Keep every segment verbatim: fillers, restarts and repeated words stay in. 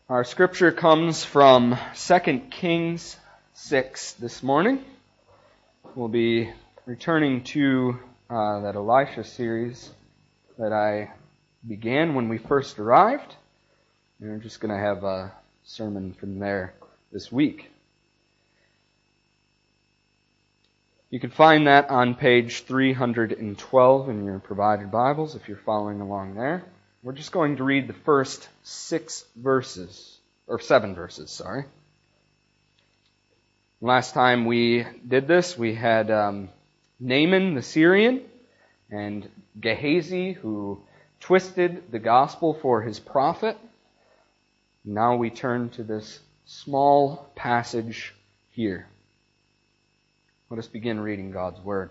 Our scripture comes from Second Kings six this morning. We'll be returning to uh, that Elisha series that I began when we first arrived. And we're just going to have a sermon from there this week. You can find that on page three hundred twelve in your provided Bibles if you're following along there. We're just going to read the first six verses, or seven verses, sorry. Last time we did this, we had um, Naaman the Syrian and Gehazi who twisted the gospel for his prophet. Now we turn to this small passage here. Let us begin reading God's Word.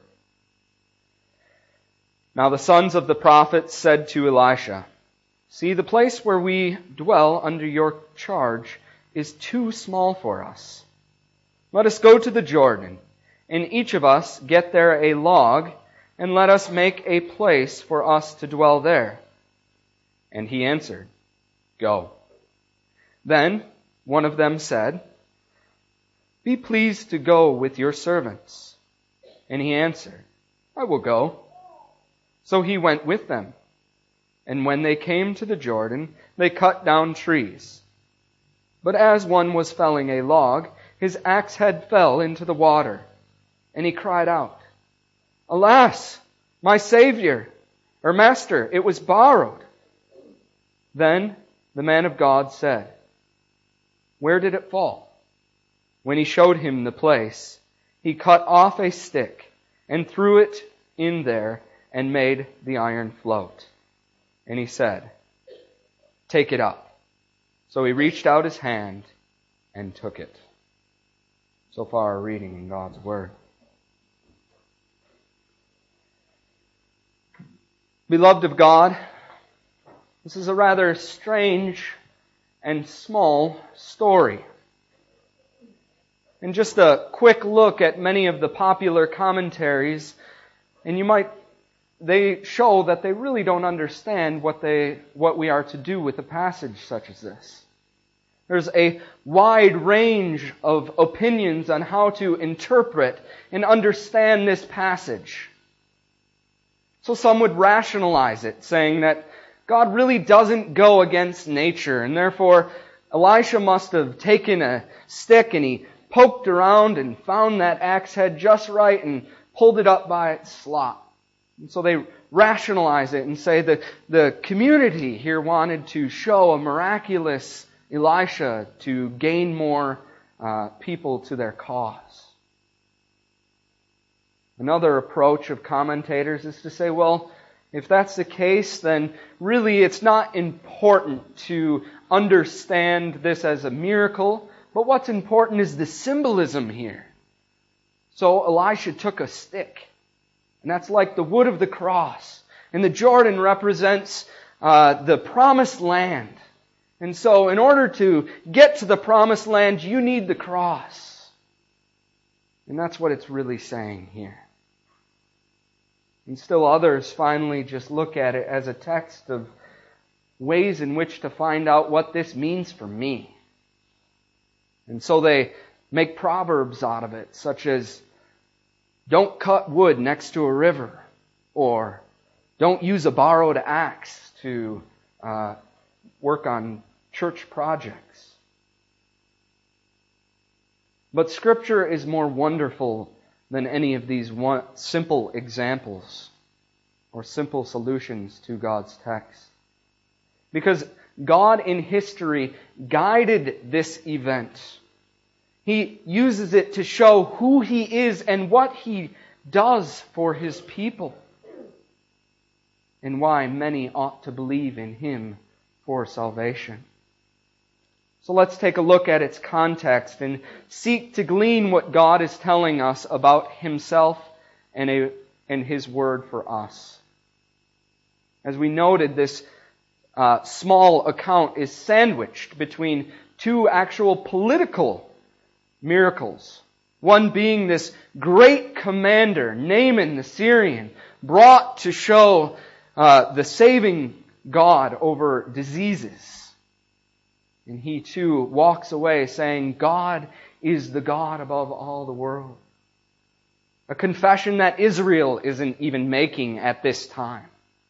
Now the sons of the prophets said to Elisha, "See, the place where we dwell under your charge is too small for us. Let us go to the Jordan, and each of us get there a log, and let us make a place for us to dwell there." And he answered, "Go." Then one of them said, "Be pleased to go with your servants." And he answered, "I will go." So he went with them. And when they came to the Jordan, they cut down trees. But as one was felling a log, his axe head fell into the water, and he cried out, "Alas, my Savior, or Master, it was borrowed." Then the man of God said, "Where did it fall?" When he showed him the place, he cut off a stick and threw it in there and made the iron float. And he said, "Take it up." So he reached out his hand and took it. So far, our reading in God's Word. Beloved of God, this is a rather strange and small story. And just a quick look at many of the popular commentaries, and you might they show that they really don't understand what they what we are to do with a passage such as this. There's a wide range of opinions on how to interpret and understand this passage. So some would rationalize it, saying that God really doesn't go against nature, and therefore Elisha must have taken a stick and he poked around and found that axe head just right and pulled it up by its slot. And so they rationalize it and say that the community here wanted to show a miraculous Elisha to gain more uh, people to their cause. Another approach of commentators is to say, well, if that's the case, then really it's not important to understand this as a miracle, but what's important is the symbolism here. So Elisha took a stick, and that's like the wood of the cross. And the Jordan represents uh, the promised land. And so in order to get to the promised land, you need the cross. And that's what it's really saying here. And still others finally just look at it as a text of ways in which to find out what this means for me. And so they make proverbs out of it, such as, "Don't cut wood next to a river," or "Don't use a borrowed axe to uh, work on church projects." But Scripture is more wonderful than any of these one, simple examples or simple solutions to God's text. Because God in history guided this event. He uses it to show who He is and what He does for His people, and why many ought to believe in Him for salvation. So let's take a look at its context and seek to glean what God is telling us about Himself and, a, and His Word for us. As we noted, this uh, small account is sandwiched between two actual political miracles. One being this great commander, Naaman the Syrian, brought to show uh, the saving God over diseases. And he too walks away saying, God is the God above all the world. A confession that Israel isn't even making at this time.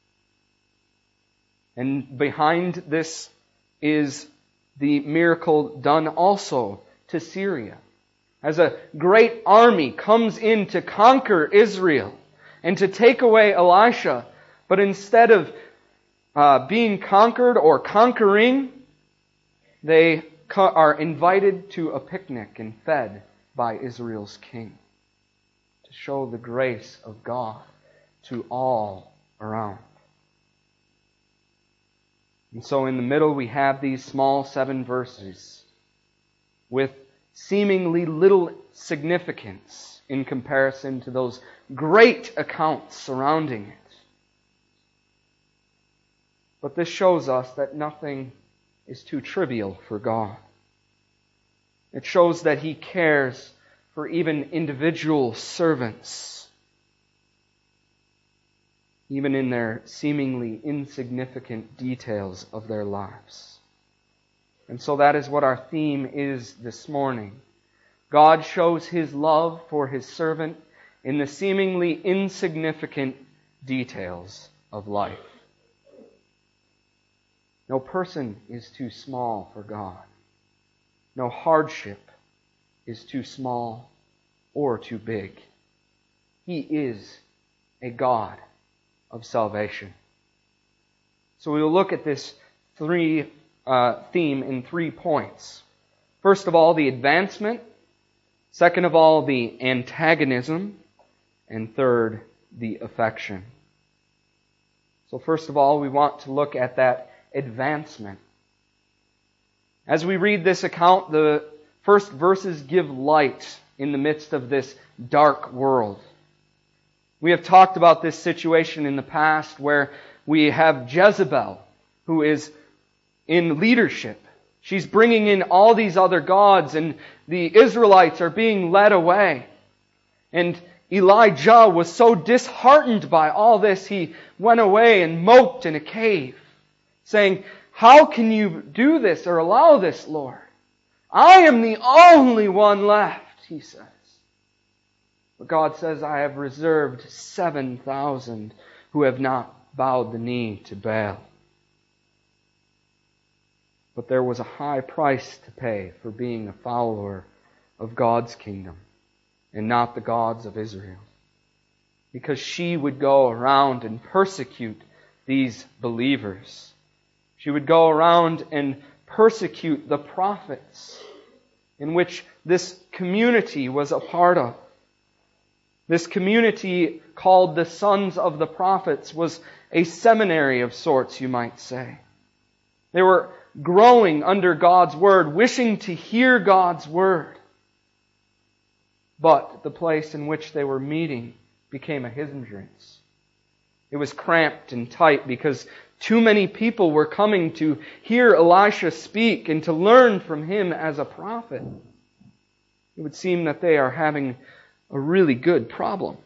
And behind this is the miracle done also to Syria. As a great army comes in to conquer Israel and to take away Elisha, but instead of uh, being conquered or conquering, they are invited to a picnic and fed by Israel's king to show the grace of God to all around. And so in the middle we have these small seven verses with seemingly little significance in comparison to those great accounts surrounding it. But this shows us that nothing is too trivial for God. It shows that He cares for even individual servants, even in their seemingly insignificant details of their lives. And so that is what our theme is this morning. God shows His love for His servant in the seemingly insignificant details of life. No person is too small for God. No hardship is too small or too big. He is a God of salvation. So we will look at this three uh, theme in three points. First of all, the advancement. Second of all, the antagonism. And third, the affection. So first of all, we want to look at that advancement. As we read this account, the first verses give light in the midst of this dark world. We have talked about this situation in the past where we have Jezebel, who is in leadership. She's bringing in all these other gods, and the Israelites are being led away. And Elijah was so disheartened by all this, he went away and moped in a cave, saying, "How can you do this or allow this, Lord? I am the only one left," he says. But God says, "I have reserved seven thousand who have not bowed the knee to Baal." But there was a high price to pay for being a follower of God's kingdom and not the gods of Israel. Because she would go around and persecute these believers. She would go around and persecute the prophets in which this community was a part of. This community called the Sons of the Prophets was a seminary of sorts, you might say. They were growing under God's Word, wishing to hear God's Word. But the place in which they were meeting became a hindrance. It was cramped and tight because too many people were coming to hear Elisha speak and to learn from him as a prophet. It would seem that they are having a really good problem.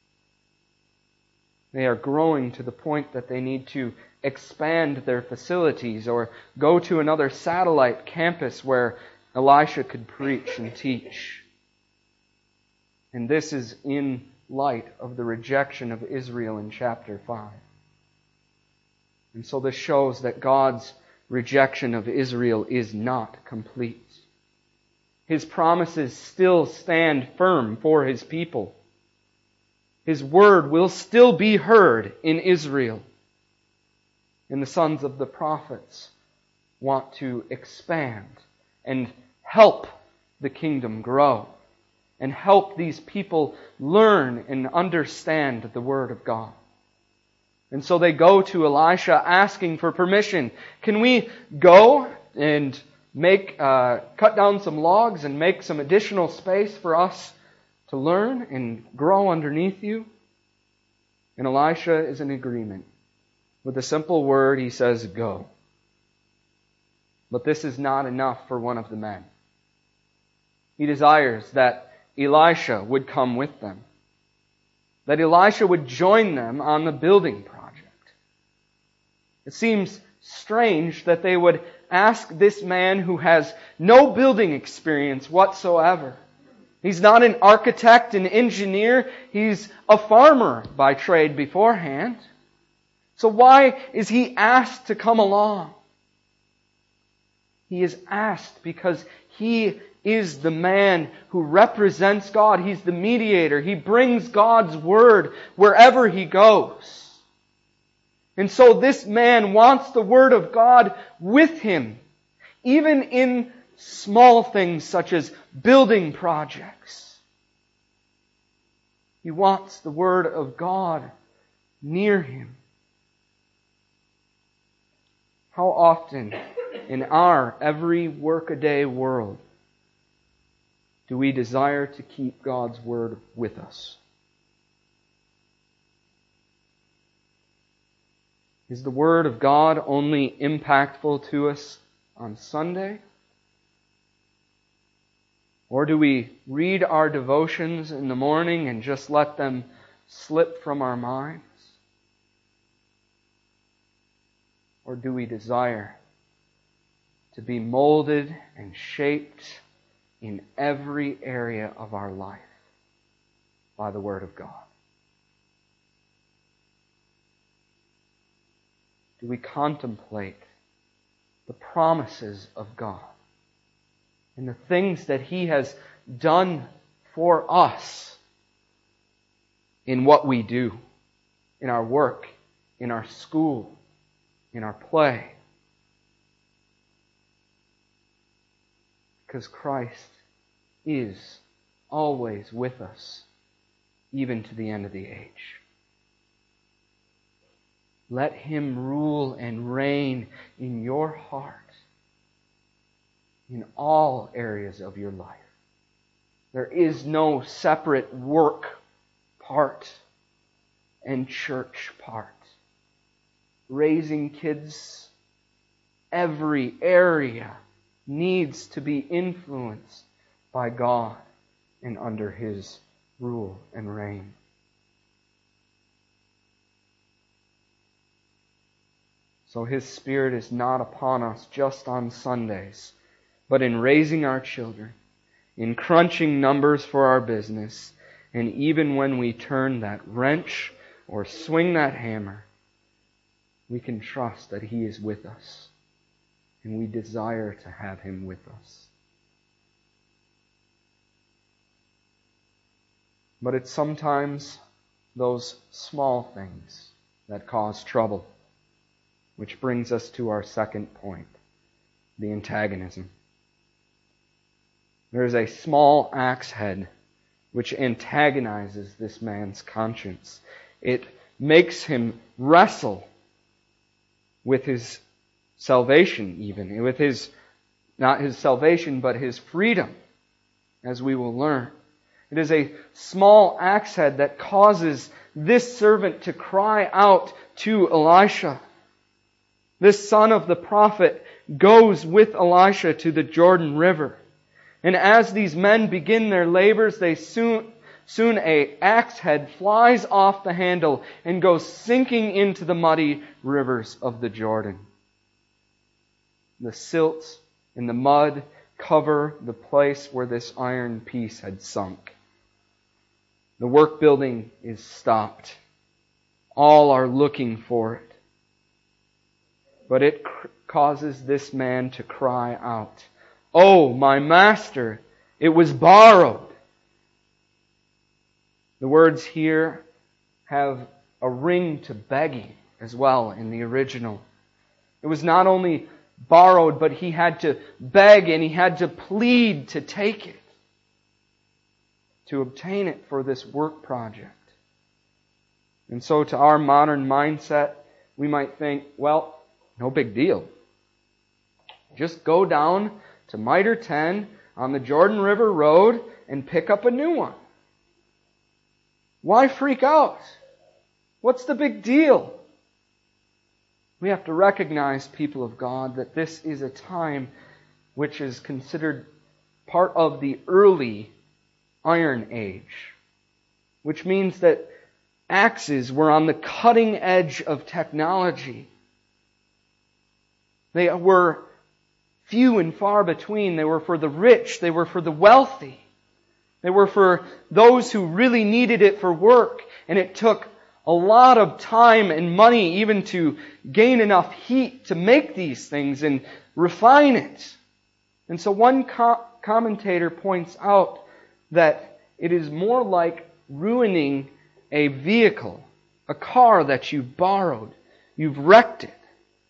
They are growing to the point that they need to expand their facilities or go to another satellite campus where Elisha could preach and teach. And this is in light of the rejection of Israel in chapter five. And so this shows that God's rejection of Israel is not complete. His promises still stand firm for His people. His word will still be heard in Israel. And the sons of the prophets want to expand and help the kingdom grow and help these people learn and understand the Word of God. And so they go to Elisha asking for permission. Can we go and make uh, cut down some logs and make some additional space for us to learn and grow underneath you? And Elisha is in agreement. With a simple word, he says, "Go." But this is not enough for one of the men. He desires that Elisha would come with them. That Elisha would join them on the building project. It seems strange that they would ask this man who has no building experience whatsoever. He's not an architect, an engineer. He's a farmer by trade beforehand. So why is he asked to come along? He is asked because he is the man who represents God. He's the mediator. He brings God's word wherever he goes. And so this man wants the word of God with him, even in small things such as building projects. He wants the word of God near him. How often in our every workaday world do we desire to keep God's word with us? Is the word of God only impactful to us on Sunday? Or do we read our devotions in the morning and just let them slip from our minds? Or do we desire to be molded and shaped in every area of our life by the Word of God? Do we contemplate the promises of God and the things that He has done for us in what we do, in our work, in our school, in our play? Because Christ is always with us, even to the end of the age. Let Him rule and reign in your heart, in all areas of your life. There is no separate work part and church part. Raising kids, every area needs to be influenced by God and under His rule and reign. So His Spirit is not upon us just on Sundays, but in raising our children, in crunching numbers for our business, and even when we turn that wrench or swing that hammer, we can trust that He is with us, and we desire to have Him with us. But it's sometimes those small things that cause trouble. Which brings us to our second point, the antagonism. There is a small axe head which antagonizes this man's conscience. It makes him wrestle with his salvation even, with his, not his salvation, but his freedom, as we will learn. It is a small axe head that causes this servant to cry out to Elisha. This son of the prophet goes with Elisha to the Jordan River. And as these men begin their labors, they soon, soon a axe head flies off the handle and goes sinking into the muddy rivers of the Jordan. The silt and the mud cover the place where this iron piece had sunk. The work building is stopped. All are looking for it. But it cr- causes this man to cry out, "Oh, my master, it was borrowed." The words here have a ring to begging as well in the original. It was not only borrowed, but he had to beg and he had to plead to take it, to obtain it for this work project. And so to our modern mindset, we might think, well, no big deal. Just go down to Mitre ten on the Jordan River Road and pick up a new one. Why freak out? What's the big deal? We have to recognize, people of God, that this is a time which is considered part of the early Iron Age, which means that axes were on the cutting edge of technology. They were few and far between. They were for the rich. They were for the wealthy. They were for those who really needed it for work. And it took a lot of time and money even to gain enough heat to make these things and refine it. And so one co- commentator points out that it is more like ruining a vehicle, a car that you borrowed. You've wrecked it.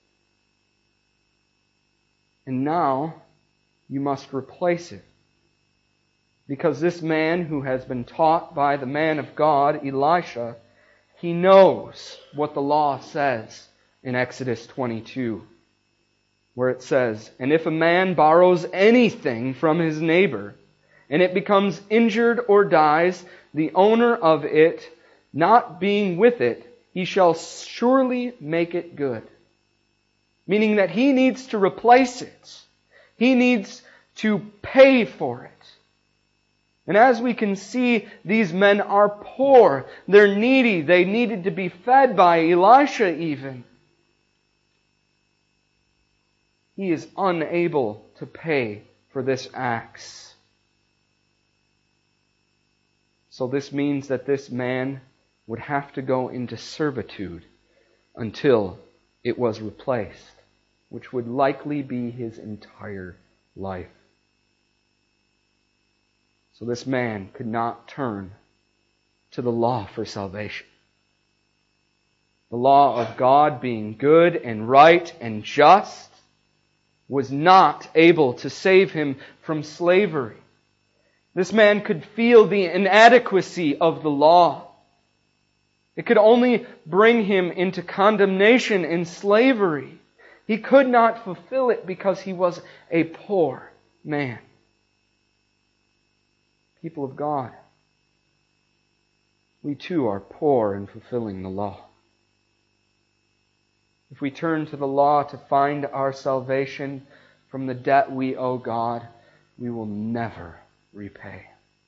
And now you must replace it. Because this man who has been taught by the man of God, Elisha, he knows what the law says in Exodus twenty-two, where it says, "And if a man borrows anything from his neighbor, and it becomes injured or dies, the owner of it, not being with it, he shall surely make it good." Meaning that he needs to replace it. He needs to pay for it. And as we can see, these men are poor. They're needy. They needed to be fed by Elisha even. He is unable to pay for this axe. So this means that this man would have to go into servitude until it was replaced, which would likely be his entire life. So this man could not turn to the law for salvation. The law of God, being good and right and just, was not able to save him from slavery. This man could feel the inadequacy of the law. It could only bring him into condemnation and slavery. He could not fulfill it because he was a poor man. People of God, we too are poor in fulfilling the law. If we turn to the law to find our salvation from the debt we owe God, we will never repay.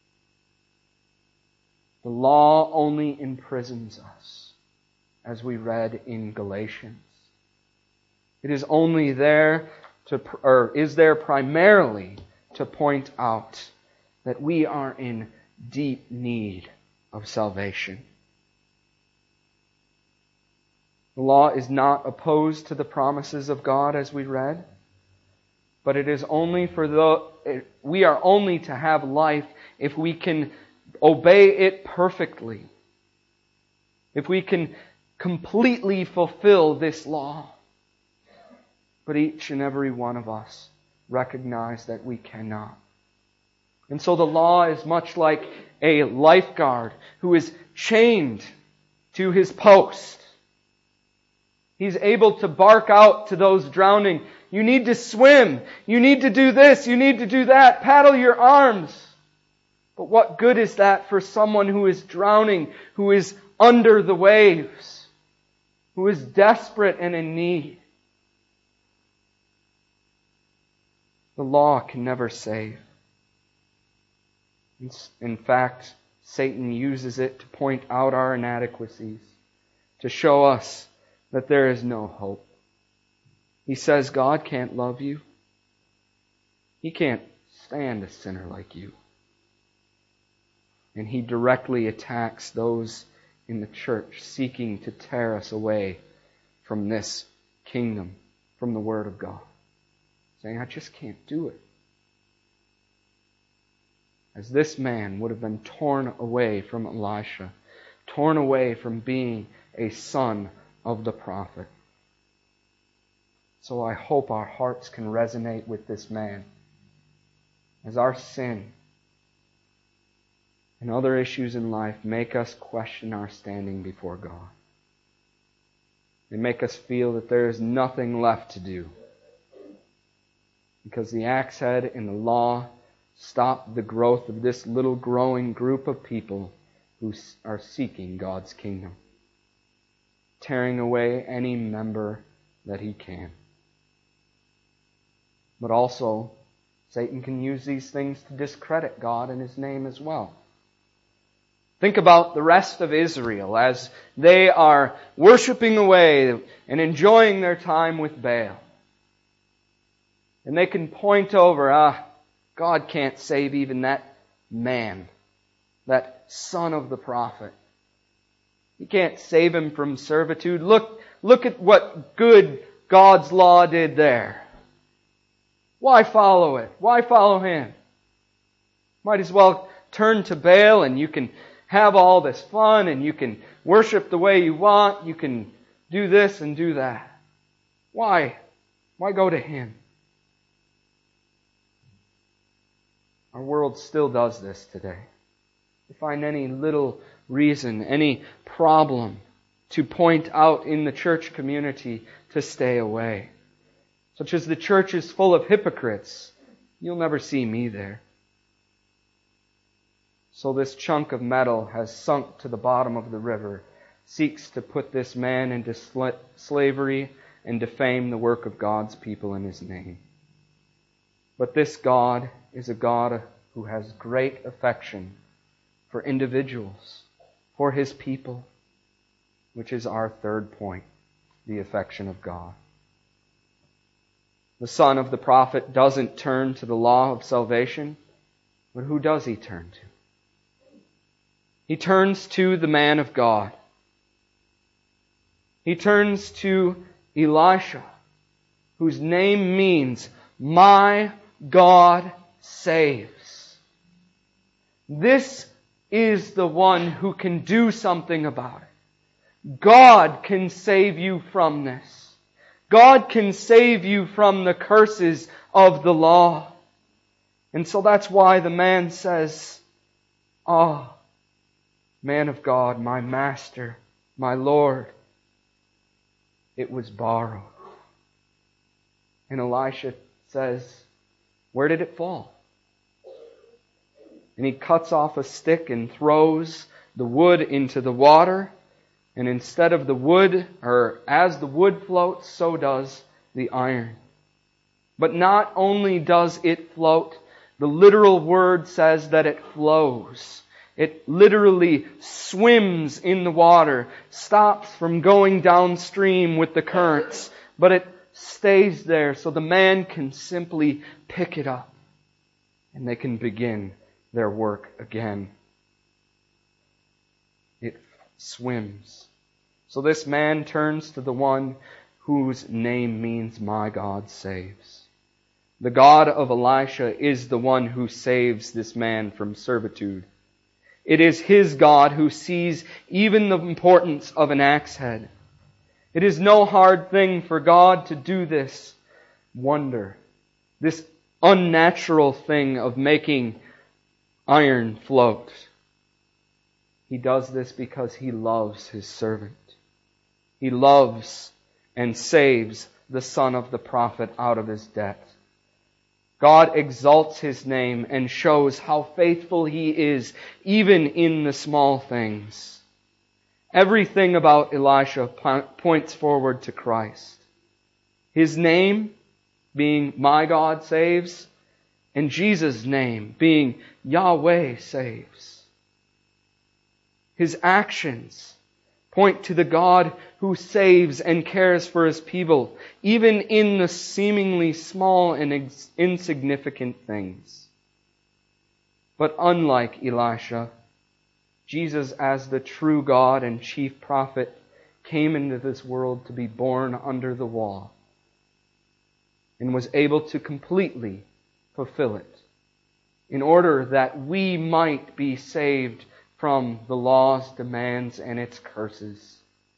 The law only imprisons us, as we read in Galatians. It is only there to, or is there primarily to point out that we are in deep need of salvation. The law is not opposed to the promises of God, as we read, but it is only for the, we are only to have life if we can obey it perfectly. If we can completely fulfill this law. But each and every one of us recognize that we cannot. And so the law is much like a lifeguard who is chained to his post. He's able to bark out to those drowning, "You need to swim. You need to do this. You need to do that. Paddle your arms." But what good is that for someone who is drowning, who is under the waves, who is desperate and in need? The law can never save. In fact, Satan uses it to point out our inadequacies, to show us that there is no hope. He says God can't love you. He can't stand a sinner like you. And he directly attacks those in the church seeking to tear us away from this kingdom, from the Word of God. Saying, "I just can't do it." As this man would have been torn away from Elisha, torn away from being a son of the prophet. So I hope our hearts can resonate with this man. As our sin and other issues in life make us question our standing before God. They make us feel that there is nothing left to do. Because the axe head and the law stop the growth of this little growing group of people who are seeking God's kingdom, tearing away any member that he can. But also, Satan can use these things to discredit God and His name as well. Think about the rest of Israel as they are worshiping away and enjoying their time with Baal. And they can point over, ah, God can't save even that man, that son of the prophet. He can't save him from servitude. Look, look at what good God's law did there. Why follow it? Why follow him? Might as well turn to Baal and you can have all this fun and you can worship the way you want. You can do this and do that. Why? Why go to him? Our world still does this today. You find any little reason, any problem to point out in the church community to stay away. Such as the church is full of hypocrites. You'll never see me there. So this chunk of metal has sunk to the bottom of the river, seeks to put this man into sl- slavery and defame the work of God's people in his name. But this God is a God who has great affection for individuals, for his people, which is our third point, the affection of God. The son of the prophet doesn't turn to the law of salvation, but who does he turn to? He turns to the man of God. He turns to Elisha, whose name means, "My God saves." This is the one who can do something about it. God can save you from this. God can save you from the curses of the law. And so that's why the man says, "Ah, man of God, my master, my Lord, it was borrowed." And Elisha says, "Where did it fall?" And he cuts off a stick and throws the wood into the water. And instead of the wood, or as the wood floats, so does the iron. But not only does it float, the literal word says that it flows. It literally swims in the water, stops from going downstream with the currents, but it stays there so the man can simply pick it up and they can begin their work again. It swims. So this man turns to the one whose name means "My God saves." The God of Elisha is the one who saves this man from servitude. It is his God who sees even the importance of an axe head. It is no hard thing for God to do this wonder, this unnatural thing of making iron float. He does this because He loves His servant. He loves and saves the son of the prophet out of his debt. God exalts His name and shows how faithful He is even in the small things. Everything about Elisha points forward to Christ. His name being "My God saves," and Jesus' name being "Yahweh saves." His actions point to the God who saves and cares for His people, even in the seemingly small and insignificant things. But unlike Elisha, Jesus, as the true God and chief prophet, came into this world to be born under the law and was able to completely fulfill it in order that we might be saved from the law's demands and its curses.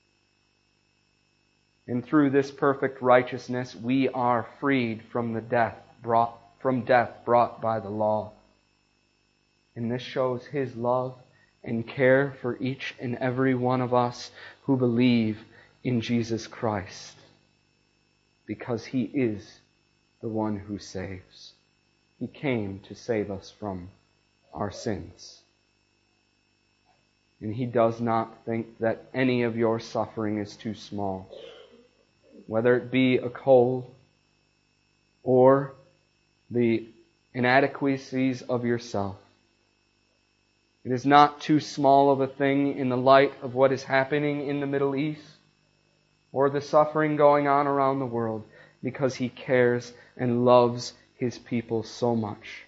And through this perfect righteousness, we are freed from the death brought from death brought by the law. And this shows His love and care for each and every one of us who believe in Jesus Christ, because He is the one who saves. He came to save us from our sins. And He does not think that any of your suffering is too small. Whether it be a cold or the inadequacies of yourself. It is not too small of a thing in the light of what is happening in the Middle East or the suffering going on around the world. because He cares and loves His people so much.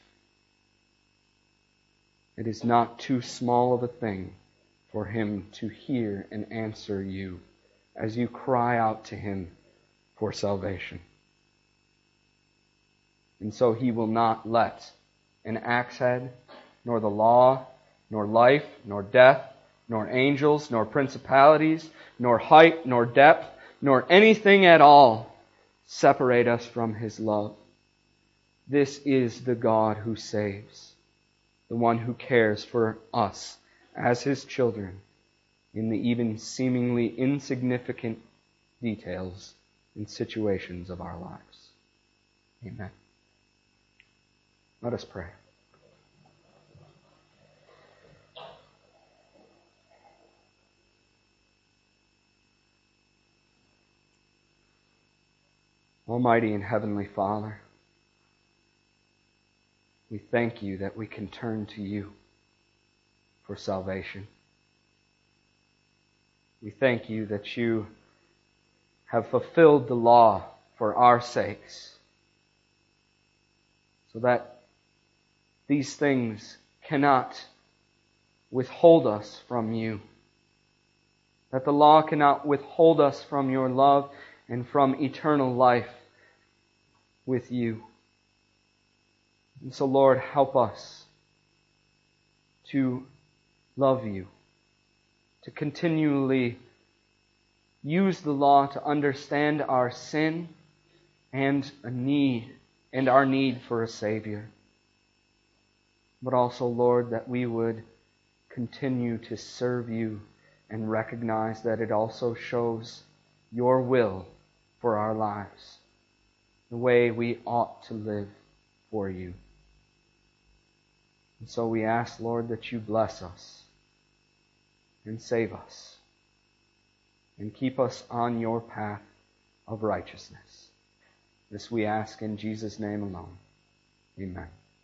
It is not too small of a thing for Him to hear and answer you as you cry out to Him for salvation. And so He will not let an axe head, nor the law, nor life, nor death, nor angels, nor principalities, nor height, nor depth, nor anything at all separate us from His love. This is the God who saves, the one who cares for us as His children in the even seemingly insignificant details and situations of our lives. Amen. Let us pray. Almighty and Heavenly Father, we thank You that we can turn to You for salvation. We thank You that You have fulfilled the law for our sakes, so that these things cannot withhold us from You, that the law cannot withhold us from Your love and from eternal life with You. And so, Lord, help us to love You, to continually use the law to understand our sin and a need, and our need for a Savior. But also, Lord, that we would continue to serve You and recognize that it also shows Your will for our lives, the way we ought to live for You. And so we ask, Lord, that You bless us and save us and keep us on Your path of righteousness. This we ask in Jesus' name alone. Amen.